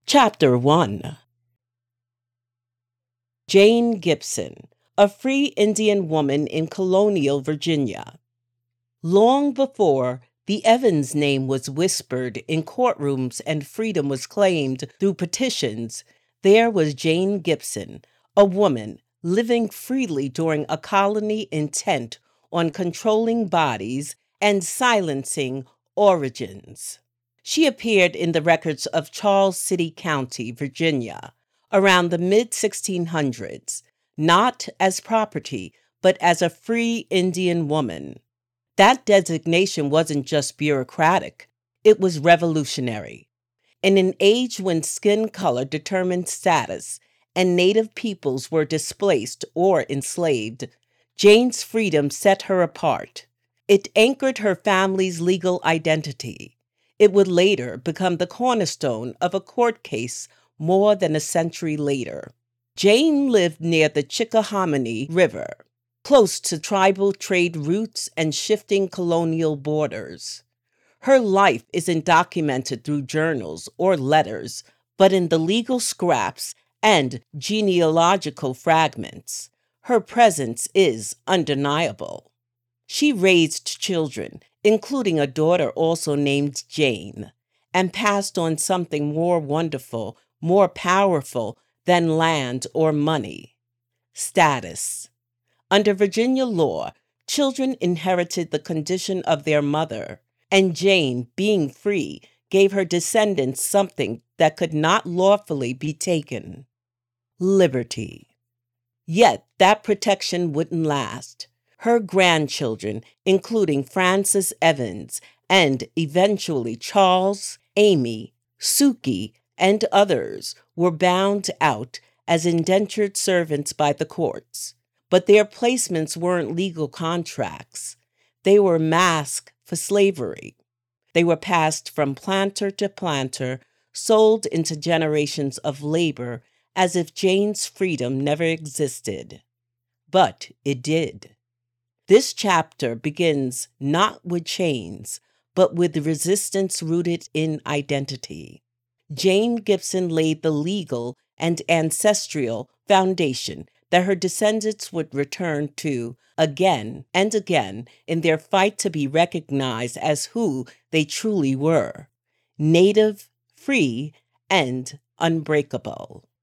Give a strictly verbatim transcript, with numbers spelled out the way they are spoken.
Chapter one. Jane Gibson, a free Indian woman in colonial Virginia. Long before the Evans name was whispered in courtrooms and freedom was claimed through petitions, there was Jane Gibson, a woman living freely during a colony intent on controlling bodies and silencing origins. She appeared in the records of Charles City County, Virginia, around the mid sixteen hundreds, not as property, but as a free Indian woman. That designation wasn't just bureaucratic, it was revolutionary. In an age when skin color determined status and Native peoples were displaced or enslaved, Jane's freedom set her apart. It anchored her family's legal identity. It would later become the cornerstone of a court case more than a century later. Jane lived near the Chickahominy River, close to tribal trade routes and shifting colonial borders. Her life isn't documented through journals or letters, but in the legal scraps and genealogical fragments. Her presence is undeniable. She raised children, including a daughter also named Jane, and passed on something more wonderful, more powerful than land or money: status. Under Virginia law, children inherited the condition of their mother, and Jane, being free, gave her descendants something that could not lawfully be taken: liberty. Yet that protection wouldn't last. Her grandchildren, including Frances Evans and eventually Charles, Amy, Sukey, and others, were bound out as indentured servants by the courts. But their placements weren't legal contracts. They were masks for slavery. They were passed from planter to planter, sold into generations of labor as if Jane's freedom never existed. But it did. This chapter begins not with chains, but with resistance rooted in identity. Jane Gibson laid the legal and ancestral foundation that her descendants would return to again and again in their fight to be recognized as who they truly were: Native, free, and unbreakable.